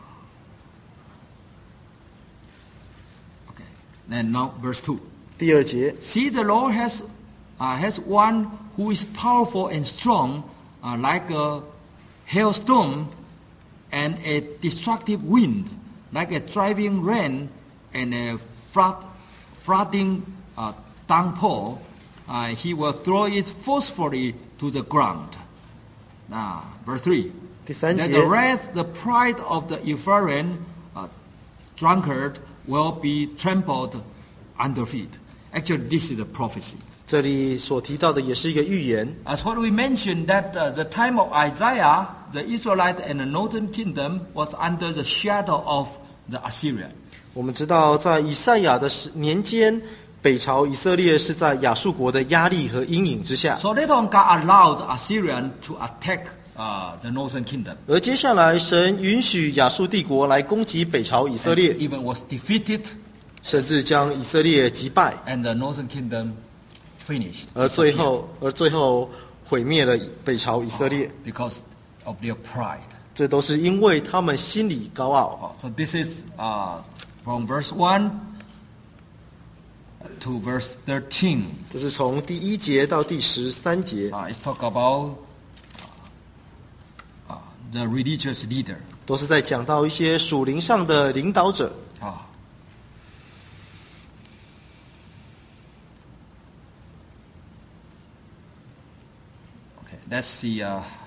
Okay. Then now verse 2. 第2节 See, the Lord has one who is powerful and strong, like a hailstorm and a destructive wind, like a driving rain and a flooding downpour. He will throw it forcefully to the ground. Verse 3. 第3 That 节 the wrath, the pride of the Ephraim drunkard will be trampled under feet. Actually, this is a prophecy. 这里所提到的也是一个预言。 As what we mentioned, that the time of Isaiah, the Israelite and the northern kingdom was under the shadow of the Assyrian. 我们知道，在以赛亚的年间，北朝以色列是在亚述国的压力和阴影之下。 So later on, God allowed the Assyrian to attack the northern kingdom. 而接下来，神允许亚述帝国来攻击北朝以色 And 列， even was defeated, 甚至将以色列击败， and the northern kingdom finished. 而最后毁灭了北朝以色列。 Because of their pride. 这都是因为他们心里高傲。 So this is from verse 1 to verse 13. 这是从第1节到第13节， It's talk about the religious leader. 都是在讲到一些属灵上的领导者。 Okay, let's see.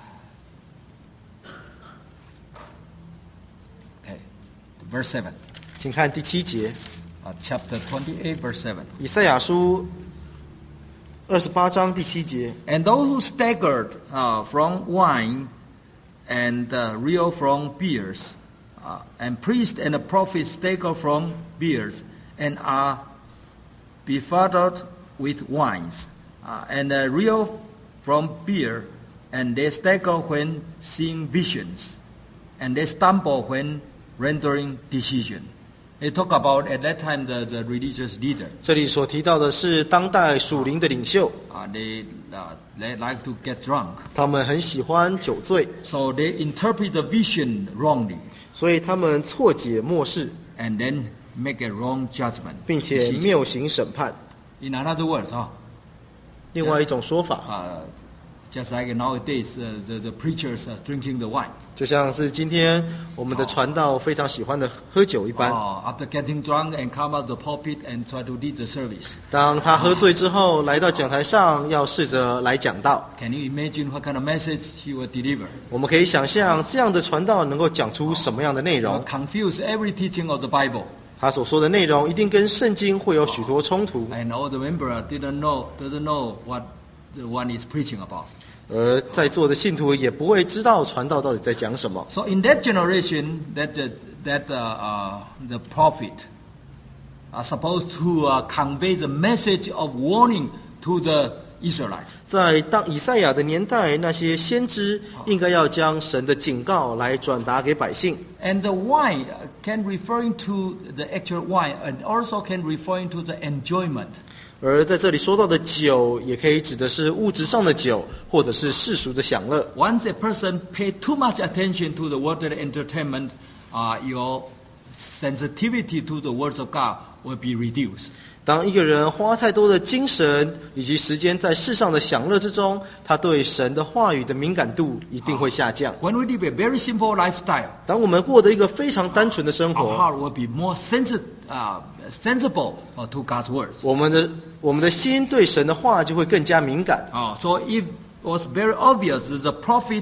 Okay, verse 7. 请看第7节， Chapter 28, verse 7. 以赛亚书28章第7节。 And those who staggered from wine and reel from beers, and priests and the prophets stagger from beers and are befuddled with wines, and reel from beer, and they stagger when seeing visions, and they stumble when rendering decision. They talk about at that time the religious leader. 这里所提到的是当代属灵的领袖， They like to get drunk. 他们很喜欢酒醉， So they interpret the vision wrongly 所以他们错解末世， and then make a wrong judgment. 并且谬行审判。 In other words, 另外一种说法， just like nowadays, the preachers are drinking the wine. 就像是今天我们的传道非常喜欢的喝酒一般。 After getting drunk and come out the pulpit and try to lead the service. 当他喝醉之后，来到讲台上，要试着来讲道。 Can you imagine what kind of message he will deliver? 我们可以想象，这样的传道能够讲出什么样的内 He 容 will？ confuse every teaching of the Bible. 他所说的内容一定跟圣经会有许多冲突， And all the members doesn't know what the one is preaching about. 而在座的信徒也不会知道传道到底在讲什么。 So in that generation, the prophet are supposed to convey the message of warning to the Israelites. 在当以赛亚的年代，那些先知应该要将神的警告来转达给百姓。 And the wine can referring to the actual wine, and also can referring to the enjoyment. 而在这里说到的酒，也可以指的是物质上的酒，或者是世俗的享乐。 Once a person pay too much attention to the worldly entertainment, your sensitivity to the words of God will be reduced. 当一个人花太多的精神以及时间在世上的享乐之中，他对神的话语的敏感度一定会下降。 When we live a very simple lifestyle, 当我们过得一个非常单纯的生 our 活， heart will be more sensible to God's words. 我们的心对神的话就会更加敏感。 So if it was very obvious that the prophet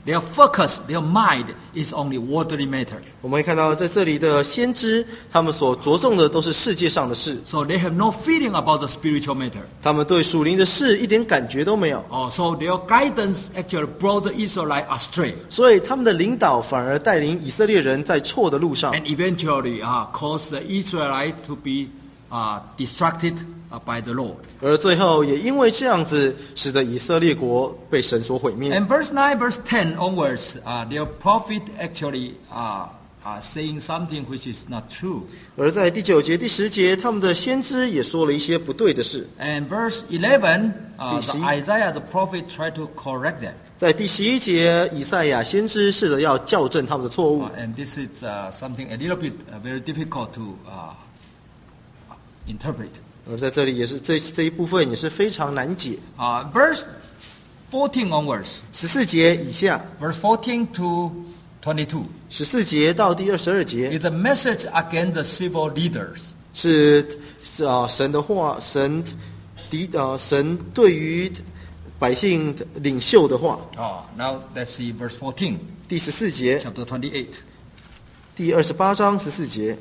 their focus, their mind is only worldly matter. 我们会看到在这里的先知，他们所着重的都是世界上的事， So they have no feeling about the spiritual matter. 他们对属灵的事一点感觉都没有， So their guidance actually brought the Israelites astray 所以他们的领导反而带领以色列人在错的路上， and eventually caused the Israelites to be distracted by the Lord. 而最后也因为这样子，使得以色列国被神所毁灭。 And verse 9, verse 10 onwards, their prophet actually saying something which is not true. 而在第9节、第10节，他们的先知也说了一些不对的事。 And verse 11, the 11. Isaiah the prophet tried to correct them. 在第11节，以赛亚先知试着要校正他们的错误。 And this is something a little bit very difficult to interpret. 而在这里也是这一部分也是非常难解。 Verse 14 onwards, 14节以下， verse 14 to 22, 14节到第22节 is a message against the civil leaders. 是神的话，神对于百姓领袖的话。 Now let's see verse 14, 第14节， chapter 28. 第28章14节。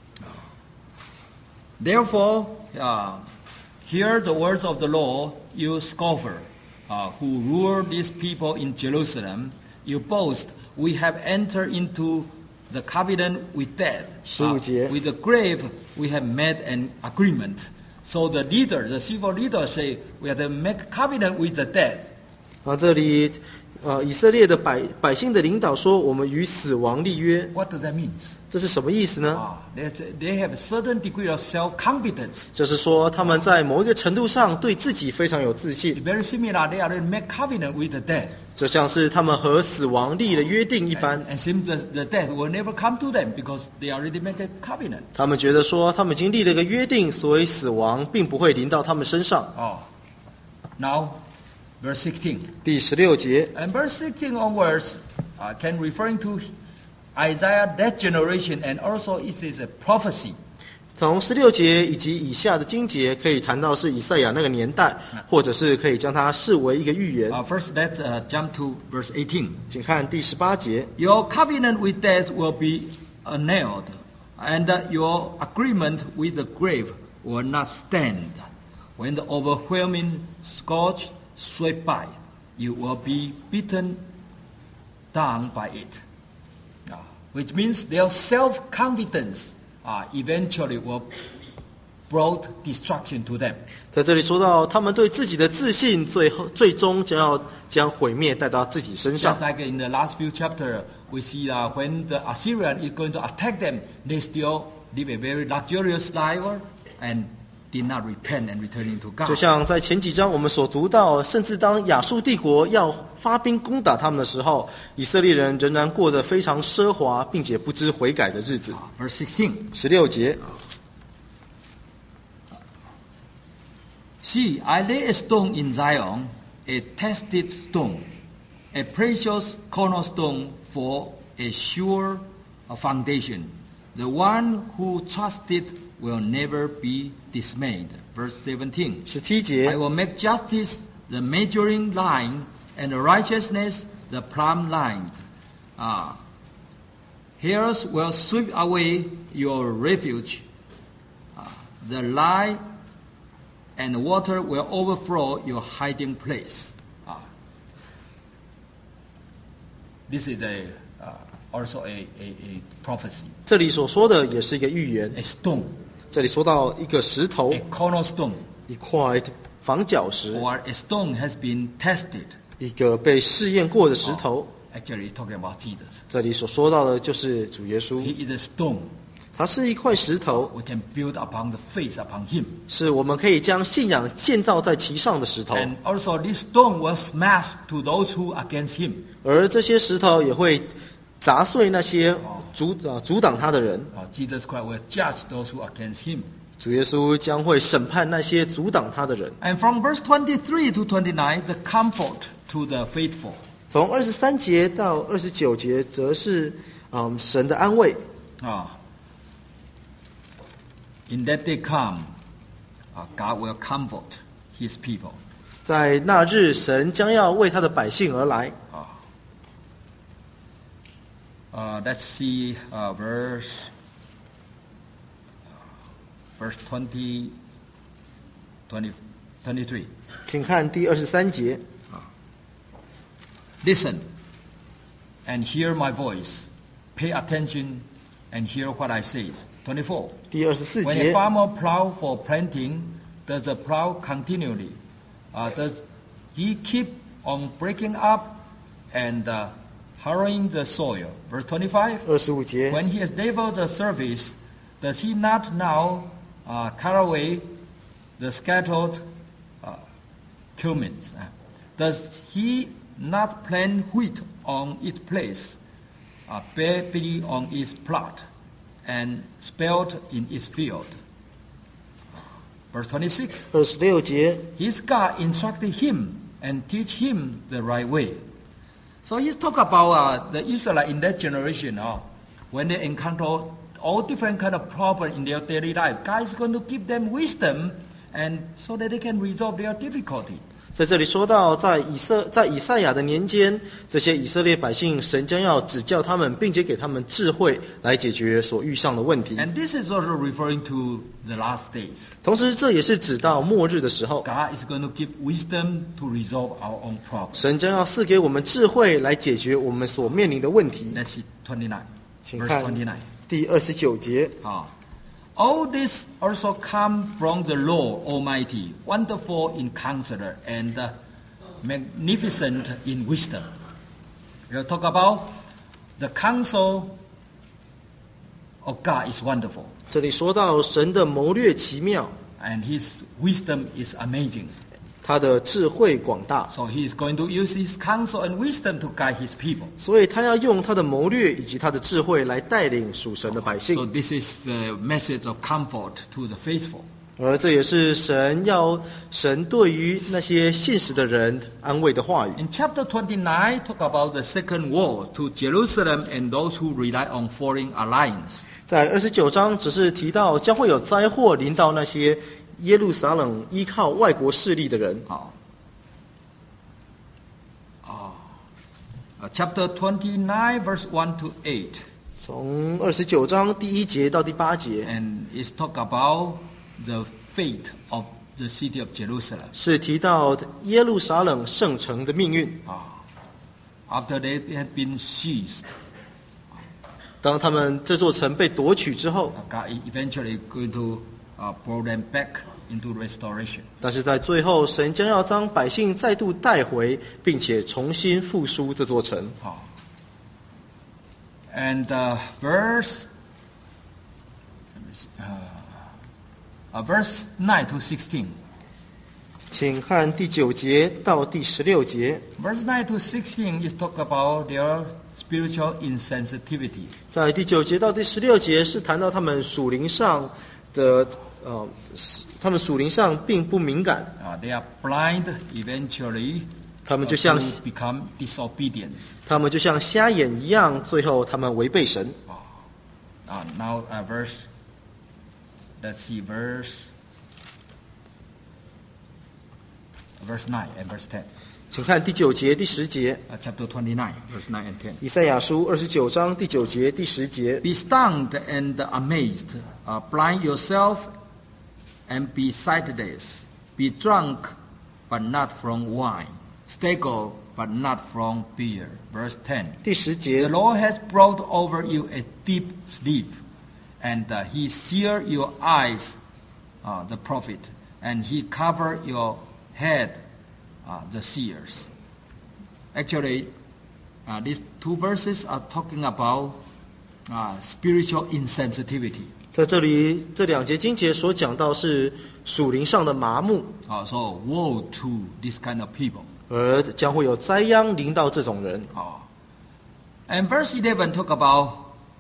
Therefore, hear the words of the Lord, you scoffer, who rule these people in Jerusalem. You boast, we have entered into the covenant with death. 15节 With the grave, we have made an agreement. So the leader, the civil leader say, we have to make covenant with the death. 这里以色列的百姓的领导说，我们与死亡立约， What does that mean? 这是什么意思呢？ They have a certain degree of self-confidence. 就是说他们在某一个程度上对自己非常有自信， Very similar, they are to make covenant with the death. 就像是他们和死亡立了约定一般。 And seems the death will never come to them because they already make a covenant. 他们觉得说他们已经立了一个约定，所以死亡并不会临到他们身上。 Now, verse 16. 第16节， And verse 16 onwards can referring to Isaiah that generation, and also it is a prophecy. 从16节以及以下的经节可以谈到是以赛亚那个年代，或者是可以将它视为一个预言。 First, let's jump to verse 18. 请看第18节， Your covenant with death will be annulled, and your agreement with the grave will not stand. When the overwhelming scourge swept by, you will be beaten down by it. Which means their self-confidence eventually will brought destruction to them. 在这里说到他们对自己的自信，最终将毁灭带到自己身上 Just。like in the last few chapters, we see when the Assyrian is going to attack them, they still live a very luxurious life and did not repent and returning to 就 God. 像在前几章我们所读到，甚至当亚述帝国要发兵攻打他们的时候，以色列人仍然过着非常奢华并且不知悔改的日子。 Verse 16. 16节， See, I lay a stone in Zion, a tested stone, a precious cornerstone for a sure foundation. The one who trusts it will never be dismayed. Verse 17. 17 I 节， will make justice the measuring line and righteousness the plumb line. Hares will sweep away your refuge. The lie and water will overflow your hiding place. This is also a prophecy. 这里所说的也是一个预言。 A stone, 这里说到一个石头 a，cornerstone, 一块房角石， or a stone has been tested. 一个被试验过的石头。 Actually, it's talking about Jesus. 这里所说到的就是主耶稣， He is a stone. 它是一块石头， We can build upon the faith upon him. 是我们可以将信仰建造在其上的石头。 And also this stone will smash to those who are against him. 而这些石头也会砸碎那些阻挡他的人。 Jesus Christ will judge those who are against him. 主耶稣将会审判那些阻挡他的人。 And from verse 23 to 29, the comfort to the faithful. 从23节到29节，则是神的安慰。 In that day come, God will comfort his people. 在那日，神将要为他的百姓而来。 Let's see verse 20, 23. 请看第23节。 Listen and hear my voice. Pay attention and hear what I say. 24. 第24 When a 节， farmer plow for planting, does the plow continually? Does he keep on breaking up and harrowing the soil? Verse 25. 25节， When he has leveled the surface, does he not now cut away the scattered cumins? Does he not plant wheat on its place, barley on its plot, and spelt in its field? Verse 26. 26节， His God instructed him and teach him the right way. So he's talk about the Israelites in that generation, when they encounter all different kind of problems in their daily life. God is going to give them wisdom, and so that they can resolve their difficulty. 在这里说到，在以赛亚的年间，这些以色列百姓，神将要指教他们，并且给他们智慧来解决所遇上的问题。 And this is also referring to the last days. 同时，这也是指到末日的时候， God is going to give wisdom to resolve our own problems. 神将要赐给我们智慧来解决我们所面临的问题。 Let's see 29, 请 verse 看 29. 第29节。 All this also come from the Lord Almighty, wonderful in counselor and magnificent in wisdom. We'll talk about the counsel of God is wonderful, 这里说到神的谋略奇妙， and His wisdom is amazing. 他的智慧广大， So He is going to use His counsel and wisdom to guide His people. 所以他要用他的谋略以及他的智慧来带领属神的百 So 姓。 this is the message of comfort to the faithful. 而这也是神对于那些信实的人安慰的话语。 In chapter 29, talk about the second war to Jerusalem and those who rely on foreign alliance. 在29章只是提到将会有灾祸临到那些耶路撒冷依靠外国势力的人。 Chapter 29, verse 1 to 8. 从29章第1节到第8节， And it's talk about the fate of the city of Jerusalem. 是提到耶路撒冷圣城的命运。 After they had been seized, 当他们这座城被夺取之后， God is eventually going to bring them back into restoration. 但是在最后，神将要将百姓再度带回，并且重新复苏这座城。 And verse 9 to 16. 请看第9节到第16节。 Verse 9 to 16 is talk about their spiritual insensitivity. 在第9节到第16节是谈到他们属灵上的他们属灵上并不敏感， They are blind eventually 他们就像 to become disobedient. 他们就像瞎眼一样，最后他们违背神。 Now let's see verse 9 and verse 10. 请看第9节、第10节， Chapter 29, verse 9 and 10. 以赛亚书29章第9节、第10节。 Be stunned and amazed, blind yourself and be sightless. Be drunk, but not from wine. Stagger, but not from beer. Verse 10. 第10节 The Lord has brought over you a deep sleep, and He sealed your eyes, the prophet, and He covered your head, the seers. Actually, these two verses are talking about spiritual insensitivity. 在这里这2节经节所讲到是属灵上的麻木， So woe to this kind of people. 而将会有灾殃临到这种人。 And verse 11 talk about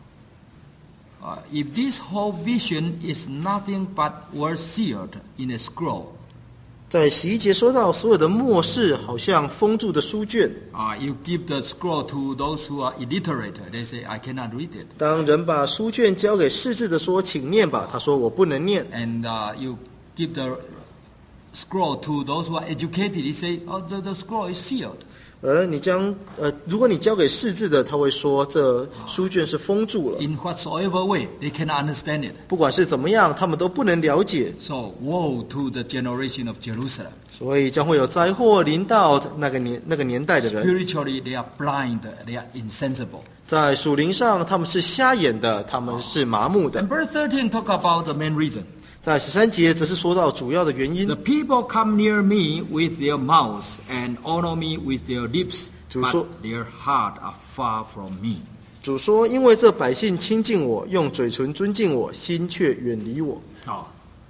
if this whole vision is nothing but words sealed in a scroll. 在11节说到所有的末世好像封住的书卷， You give the scroll to those who are illiterate. They say, I cannot read it. 当人把书卷交给识字的说请念吧，他说我不能念。 And you give the scroll to those who are educated. They say, oh, the scroll is sealed. 而你如果你交给识字的，他会说这书卷是封住了。 In whatsoever way, they cannot understand it. 不管是怎么样，他们都不能了解， So woe to the generation of Jerusalem. 所以将会有灾祸临到那个年代的人。 Spiritually, they are blind, they are insensible. 在属灵上，他们是瞎眼的，他们是麻木的 And。verse 13 talk about the main reason. 在13节则是说到主要的原因 The。people come near me with their mouths and honor me with their lips, 主 but 说 their heart are far from me. 主说：“因为这百姓亲近我，用嘴唇尊敬我，心却远离我。 Oh.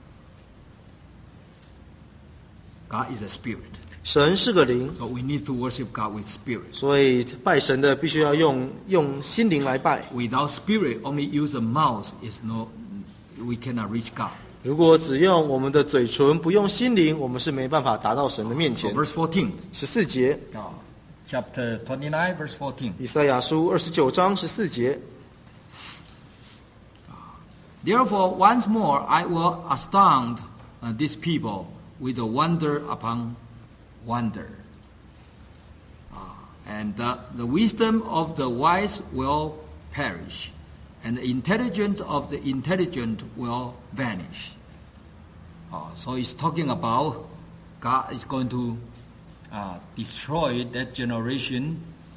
God is a spirit. 神是个灵， So we need to worship God with spirit. 所以拜神的必须要用心灵来拜。 Without spirit, only use the mouth we cannot reach God. 如果只用我们的嘴唇，不用心灵，我们是没办法达到神的面 So 前。 verse 14. 14节， Chapter 29, verse 14. 以赛亚书29章14节。 Therefore, once more I will astound this people with a wonder upon wonder. And the wisdom of the wise will perish, and the intelligence of the intelligent will vanish. So it's talking about God is going to destroy that generation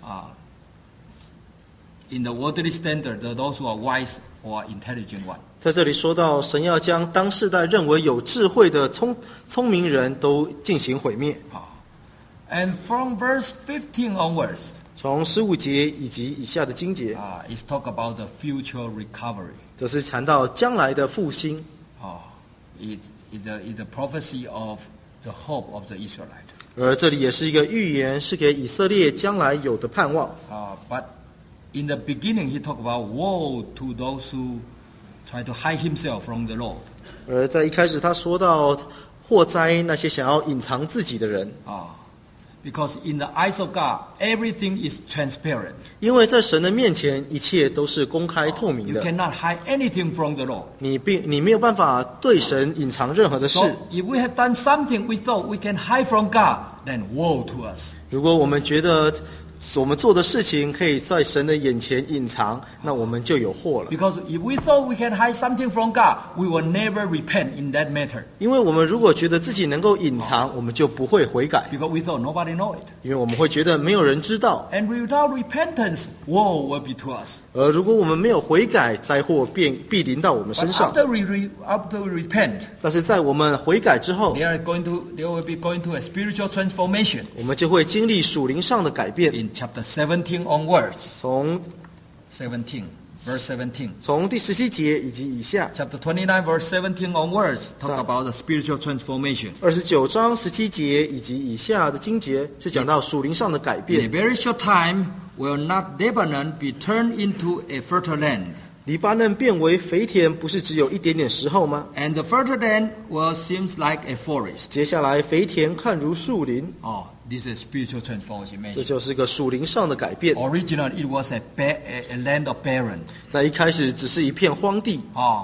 in the worldly standard, those who are wise or intelligent one. 在这里说到，神要将当世代认为有智慧的聪明人都进行毁灭。 And from verse 15 onwards, 从15节以及以下的经节， it's talk about the future recovery. 则是谈到将来的复兴。 It's a prophecy of the hope of the Israelite. 而这里也是一个预言，是给以色列将来有的盼望。 But in the beginning, he talked about woe to those who try to hide himself from the Lord. 而在一开始，他说到祸灾那些想要隐藏自己的人， Because in the eyes of God, everything is transparent. 因为在神的面前，一切都是公开透明 You 的。 cannot hide anything from the Lord. 你没有办法对神隐藏任何的事。 So if we have done something we thought we can hide from God, then woe to us. 如果我们觉得我们做的事情可以在神的眼前隐藏，那我们就有祸了。 Because if we thought we can hide something from God, we will never repent in that matter. 因为我们如果觉得自己能够隐藏，我们就不会悔改， Because we thought nobody know it. 因为我们会觉得没有人知道。 And without repentance, woe will be to us. 而如果我们没有悔改，灾祸必临到我们 But 身上。 after we repent, 但是在我们悔改之后， they will be going to a spiritual transformation. 我们就会经历属灵上的改变。 In chapter 17 onwards, 从 verse 17. 从第17节以及以下， Chapter 29, verse 17 onwards, talk about the spiritual transformation. 29章17节以及以下的经节是讲到属灵上的改 In a 变。 very short time, will not Lebanon be turned into a fertile land? 黎巴嫩变为肥田，不是只有一点点时候吗？ And the fertile land will seems like a forest. 接下来，肥田看如树林， This is spiritual 这 transformation. 就是个属灵上的改变。 Originally, it was a land of barren, 在一开始只是一片荒地，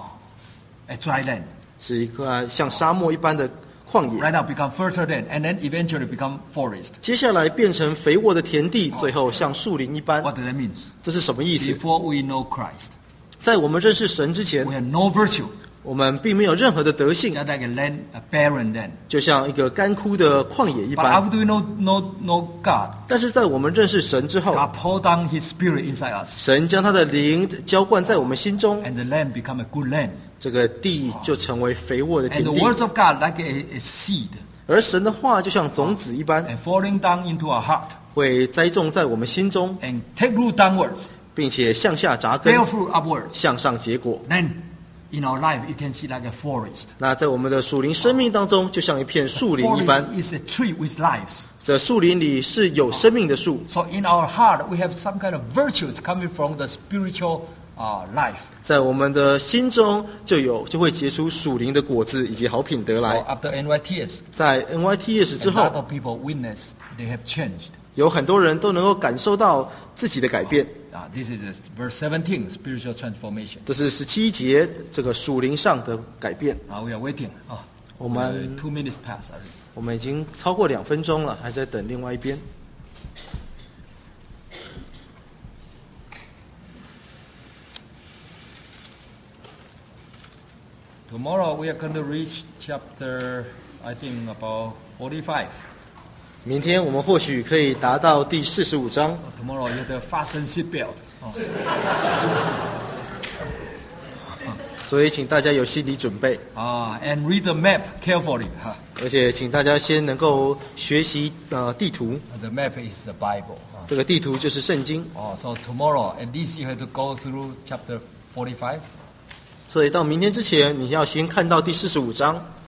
a dry land. 是一个像沙漠一般的旷野。 Right now, become fertile land, and then eventually become forest. 接下来变成肥沃的田地，最后像树林一般。 What does that mean? 这是什么意思？ Before we know Christ, 在我们认识神之前 we，have no virtue, 我们并没有任何的德性， just like a barren land. 就像一个干枯的旷野一 But 般。 after we know God, 但是在我们认识神之后， God poured down His Spirit inside us, 神将他的灵浇灌在我们心中， and the land become a good land. 这个地就成为肥沃的 And 田 the 地。 words of God like a seed, 而神的话就像种子一般， and falling down into our heart, 会栽种在我们心中， and take root downwards, 并且向下扎根， bear fruit upwards. 向上结果。 Then, in our life, you can see like a forest. 那在我们的属灵生命当中，就像一片树林一般。 Forest is a tree with lives. 这树林里是有生命的树， So in our heart, we have some kind of virtues coming from the spiritual life. 在我们的心中就会结出属灵的果子以及好品德 So 来。 after NYTS, 在 NYTS 之 a lot 后， of people witness they have changed. 有很多人都能够感受到自己的改变。 This is verse 17, spiritual transformation. 这是17节这个属灵上的改变。 We are waiting. 我们 2 minutes past already. 我们已经超过2分钟了，还在等另外一边。 Tomorrow we are going to reach chapter, I think about 45. 明天我们或许可以达到第45章。 Tomorrow you have to fasten seatbelt. 所以请大家有心理准备， And read the map carefully. 而且请大家先能够学习地图。 The map is the Bible. 这个地图就是圣经， So tomorrow at least you have to go through chapter 45. 所以到明天之前，你要先看到第45章。